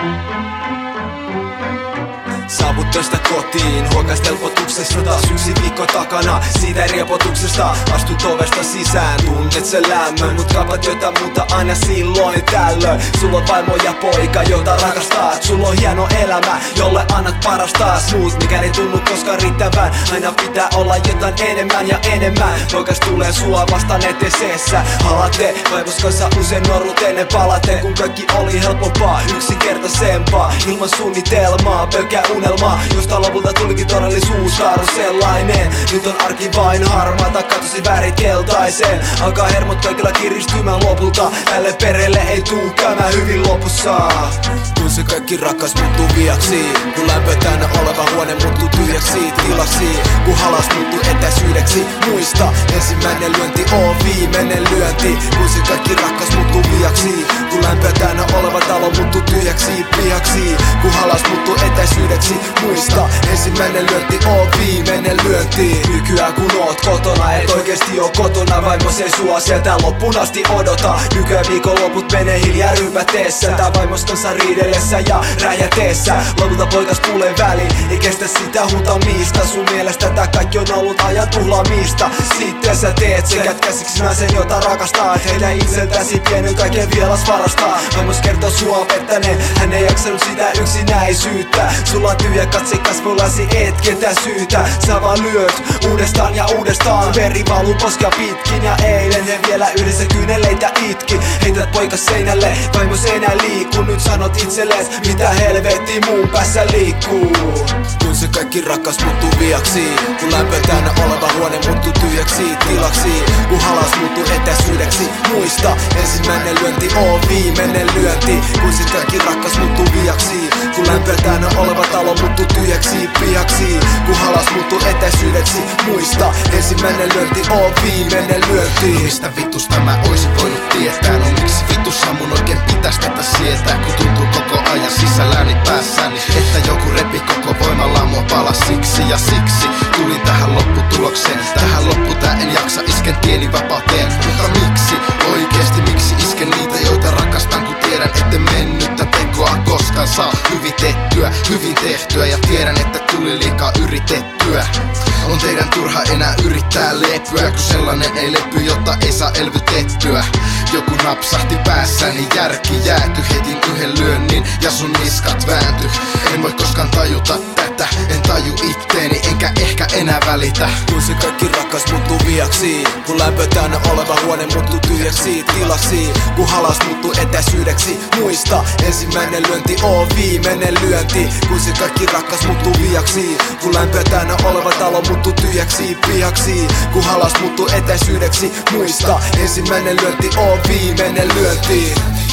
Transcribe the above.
Saavut töistä kotiin, huokast helpotuksesta. Taas yksi viikko takana, siitä riepotuksesta. Astut ovesta sisään, tunnet sen lämmön. Mut kapat jotain muuta aina silloin tällöin. Sulla on vaimo ja poika, jota rakastat. Sulla on hieno elämä, jolle annat parasta. Smooth, mikä ei tunnu koskaan riittävän. Aina pitää olla jotain enemmän ja enemmän. Poikas tulee sua vastaan eteseessä. Halate, vaimos kanssa usein norut ennen palate. Kun kaikki oli helpompaa, yksinkertaisempaa. Ilman suunnitelmaa, pelkää unelma, josta lopulta tulikin todellisuus, kaaru sellainen. Nyt on arki vain harmaata, katosi värit keltaiseen. Alkaa hermot kaikilla kiristymään lopulta. Tälle perheelle ei tuu käymään hyvin lopussa. Kun se kaikki rakas muuttuu viaksi, kun lämpö täynnä oleva huone muuttuu tyhjäksi tilaksi, kun halas muuttuu etäisyydeksi. Muista, ensimmäinen lyönti on viimeinen lyönti. Kun se kaikki rakas muuttuu viaksi, kun lämpö täynnä oleva talo muuttuu tyhjäksi pihaksi, kun halas muuttuu etäisyydeksi. Muista, ensimmäinen lyönti on viimeinen lyönti. Nykyään kun oot kotona, et oikeesti oo kotona. Vaimos ei sua sieltä loppuun asti odota. Nykyään viikonloput menee hiljaa rypäteessä. Tää vaimos kanssa riidellessä ja räjäteessä. Lopulta poikas tulee väliin, ei kestä sitä huutamista. Sun mielestä tää kaikki on ollut ajan tuhlaamista. Sitten sä teet sen käsiksi naisen, jota rakastat. Heitä itseltäsi pienen kaiken vielas varastaa. Vaimos kertoo sua pettäneen, hän ei jaksanut sitä yksinäisyyttä. Sulla on tyhjä katse kasvoillasi, et ketä syytä. Sä vaan lyöt uudestaan ja uudestaan. Veri valuu poskea pitkin ja eilen he vielä yhdessä kyyneleitä itki. Heität poikas seinälle, vaimos ei enää liiku. Nyt sanot itselles, mitä helvetti mun päässä liikkuu. Kun se kaikki rakas muuttuu viaksi, kun lämpö täynnä oleva huone muuttuu tyhjäksi tilaksi, kun halas muuttuu etäisyydeksi. Muista, ensimmäinen lyönti on viimeinen lyönti. Kun se kaikki rakas muuttuu viaksi, kun lämpö täynnä oleva talo muuttuu tyhjäksi pihaksi, kun halas muuttuu etäisyydeksi. Muista, ensimmäinen lyönti on viimeinen lyönti. No mistä vitusta mä oisin voinut tietää? No miksi vitussa mun oikein pitäis tätä sietää? Kun tuntuu koko ajan sisälläni päässäni, että joku repi koko voimalla mua palas. Siksi ja siksi tulin tähän lopputulokseen. Tähän loppu tää en jaksa, isken tieni vapauteen. Mutta miksi, oikeesti miksi isken niitä, joita rakastan? Kun tiedän, etten mennyttä tekoa koskaan saa hyvin tehtyä. Ja tiedän, että tuli liikaa yritettyä. On teidän turha enää yrittää lepyä, kun sellainen ei lepy, jotta ei saa elvytettyä. Joku napsahti päässäni, järki jääty. Heitin yhden lyönnin ja sun niskat väänty. En voi koskaan tajuta tätä, en taju itteeni, enkä ehkä enää välitä. Kun se kaikki rakas muuttuu viaksi, kun lämpö täynnä oleva huone muuttuu tyhjäksi tilaksi, kun halas muuttuu etäisyydeksi. Muista, ensimmäinen lyönti on viimeinen lyönti. Kun se kaikki rakas muuttuu viaksi, kun lämpö täynnä oleva talo muuttuu tyhjäksi pihaksi, kun halas muuttuu etäisyydeksi. Muista, ensimmäinen lyönti on viimeinen lyönti.